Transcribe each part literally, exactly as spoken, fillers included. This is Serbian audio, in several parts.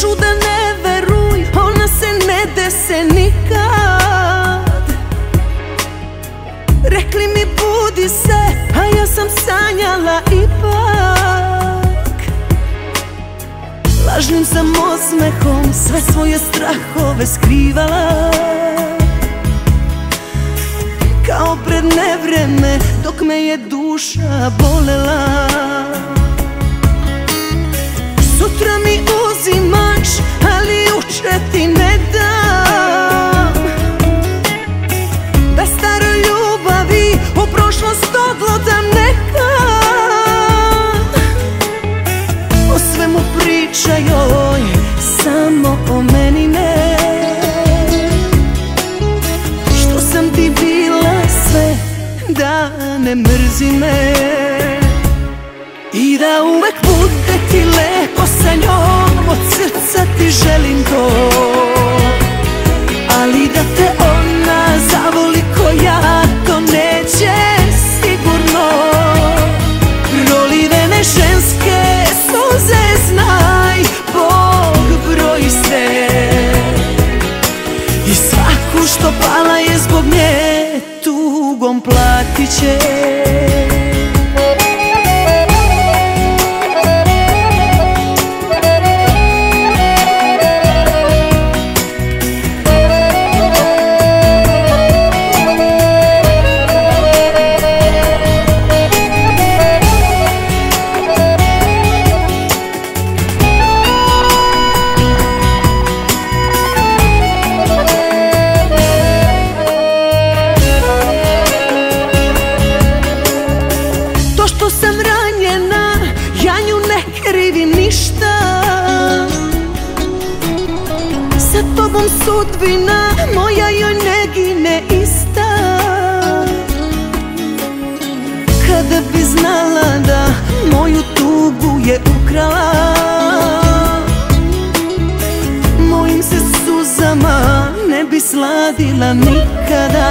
kažu da ne veruj, ona se ne dese nikad. Rekli mi budi se, a ja sam sanjala ipak. Lažnim sam osmehom sve svoje strahove skrivala, kao pred nevreme dok me je duša bolela. Sutra mi uzimaš, ali juče ti ne dam. Da staroj ljubavi u prošlost odlodam nekam. O svemu pričaj, oj, samo o meni ne. Što sam ti bila sve, da ne mrzi me. I da uvek bude ti lepo sa njom, od srca ti želim to. Ali da te ona zavoli ko ja, to neće sigurno. Prolivene ženske suze, znaj, Bog broji se. I svaku što pala je zbog nje, tugom platit će. Sa tobom sudbina moja joj ne gine ista. Kada bi znala da moju tugu je ukrala, mojim se suzama ne bi sladila nikada.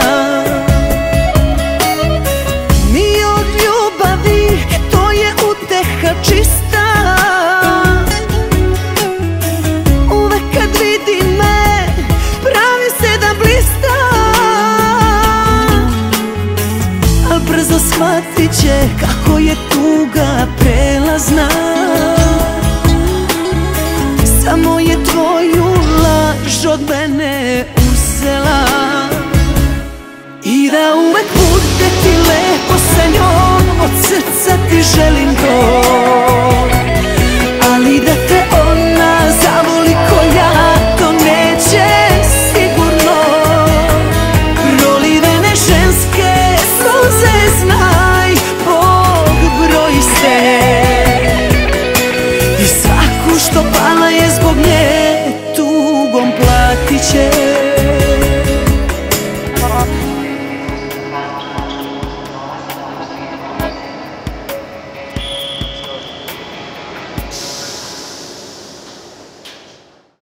Ni od ljubavi, to je uteha čista. Shvatit će kako je tuga prelazna. Samo je tvoju laž od mene uzela. I da uvek bude ti lepo sa njom, od srca ti želim to. Ali da te ona zavoli ko ja, to neće sigurno. Prolivene ženske suze,